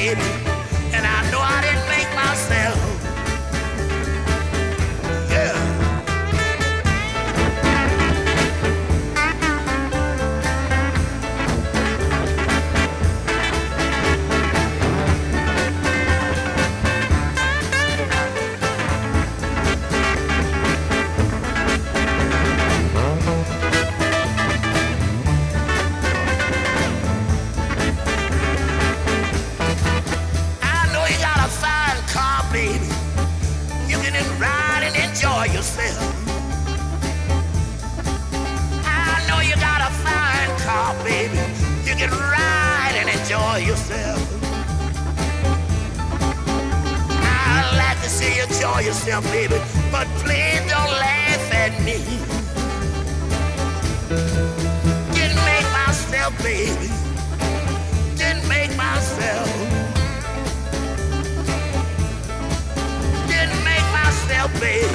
baby, and I know I didn't make myself. Yeah. Baby, you can ride and enjoy yourself. I know you got a fine car, baby. You can ride and enjoy yourself. I'd like to see you enjoy yourself, baby, but please don't laugh at me. Didn't make myself, baby. Didn't make myself. Baby.